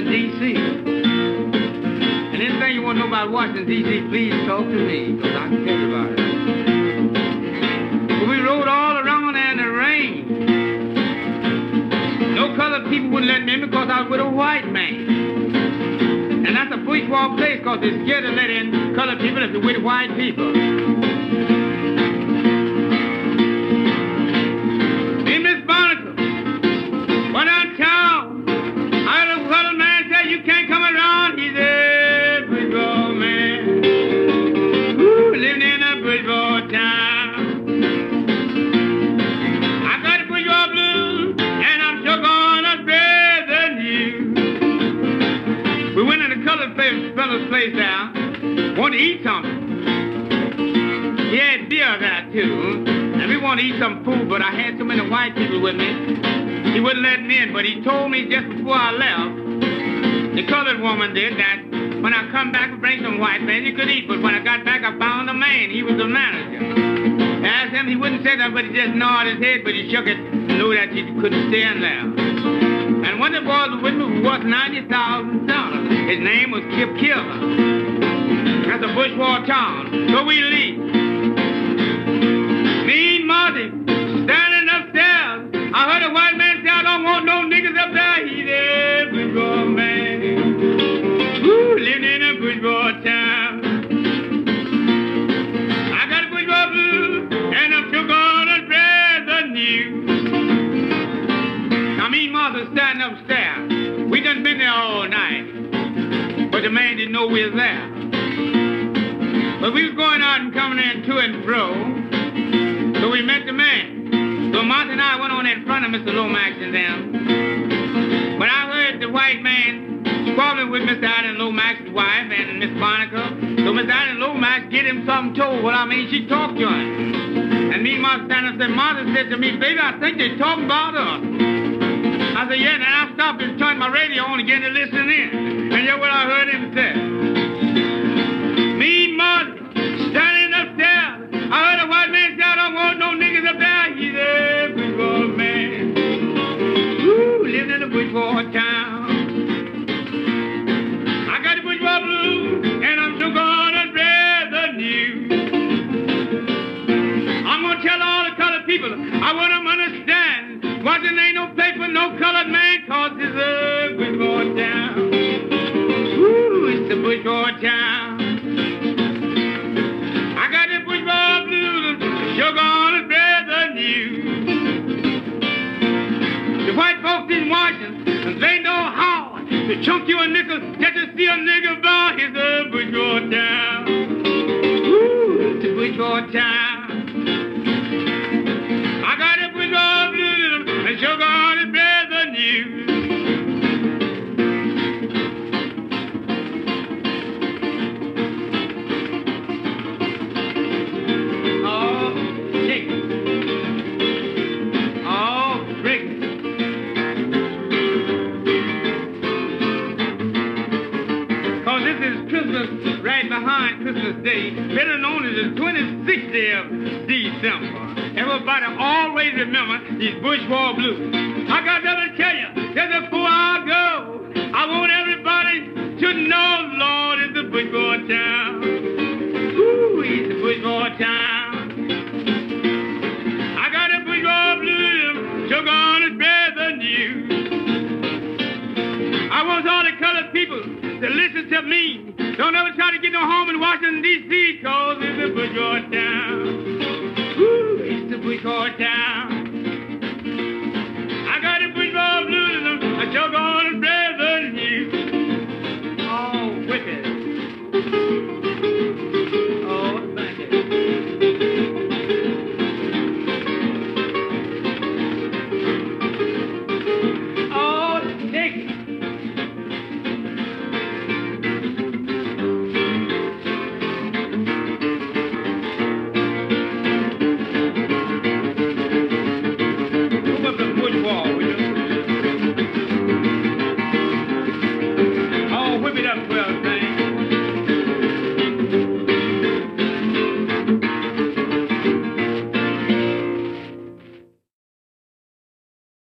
Washington, D.C. And anything you want to know about Washington, D.C., please talk to me, because I can tell you about it. But we rode all around there in the rain. No colored people wouldn't let me in because I was with a white man. And that's a bourgeois place because they're scared to let in colored people if they're with white people. Hey, Miss Barnacle, went downtown. I heard a colored man say, you can't come around. He's a bourgeois man. Ooh, living in a bourgeois town. I got a bourgeois blues, and I'm sure gonna bear than you. We went in the colored fellow's place now. Wanted to eat something. He had beer there too. And we wanted to eat some food, but I had so many white people with me. He wouldn't let me in, but he told me just before I left, the colored woman did, that when I come back and bring some white man, you could eat. But when I got back, I found the man. He was the manager. I asked him, he wouldn't say nothing, but he just nodded his head, but he shook it and knew that you couldn't stand there. And one of the boys was with me was $90,000. His name was Kip Killer. That's a bourgeois town. So we leave. Me and Marty standing upstairs. I heard a white man say, I don't want no niggas up there. He's a bourgeois man. Woo, living in a bourgeois town. I got a bourgeois blues, and I'm sure gonna dress anew. Now me and Martha standing upstairs. We done been there all night. But the man didn't know we was there. But we was going out and coming in to and fro. So we met the man. So Martha and I went on in front of Mr. Lomax and them. But I heard the white man squabbling with Mr. Allen Lomax's wife and Miss Barnacle. So Miss Allen Lomax get him something told. Well, I mean, she talked to him. And me and Martha standing up and Martha said to me, baby, I think they're talking about us. I said, yeah, and I stopped and turned my radio on again to listen in. And you know what I heard him say? Me and Martha standing upstairs. I heard a white man say, I don't want no niggas up there. He's a bourgeois man. Ooh, living in a bourgeois town. I got the bourgeois blues, and I'm so gonna dress anew. I'm gonna tell all the colored people, I want them to understand. Washington ain't no place for no colored man, cause it's a bourgeois town. Ooh, it's a bourgeois town. I got the bourgeois blues, you're gonna dress anew. The white folks in Washington, they know how to chunk you a nickel just to see a nigga bar. It's a bourgeois town. Ooh, it's a bourgeois town. I got the bourgeois blues, and you're gonna dress anew. Right behind Christmas Day, better known as the 26th day of December. Everybody always remember these bourgeois blues. I got to tell you, just before I go, I want everybody to know, Lord, it's a bourgeois town. Ooh, it's a bourgeois town. I got a bourgeois blues, so gonna dress anew. I want all the colored people to listen to me. Don't ever try to get no home in Washington, D.C., cause it's a bourgeois town.